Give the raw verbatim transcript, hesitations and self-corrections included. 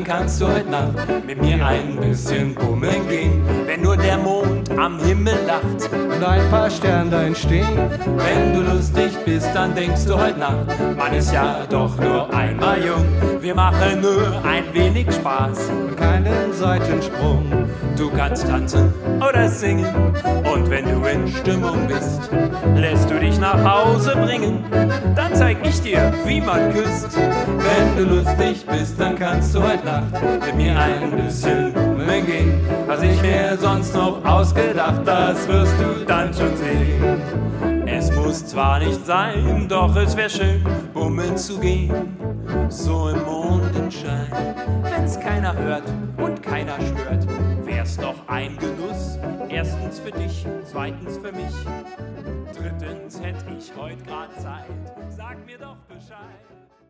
kannst du heute Nacht mit mir ein bisschen bummeln gehen. Wenn nur der Mond am Himmel lacht und ein paar Sternlein stehen. Wenn du lustig bist, dann denkst du heute Nacht, man ist ja doch nur einmal jung. Wir machen nur ein wenig Spaß und keinen Seitensprung. Du kannst tanzen oder singen und wenn du in Stimmung bist, lässt du dich nach Hause bringen. Dann zeig ich dir, wie man küsst. Wenn du lustig bist, dann kannst du heute Nacht mit mir ein bisschen bummeln gehen. Was ich mir sonst noch ausgedacht, das wirst du dann schon sehen. Es muss zwar nicht sein, doch es wär schön, bummeln zu gehen, so im Mondenschein. Wenn's keiner hört und keiner stört, wär's doch ein Genuss. Erstens für dich, zweitens für mich, drittens hätt ich heut grad Zeit. Sag mir doch Bescheid.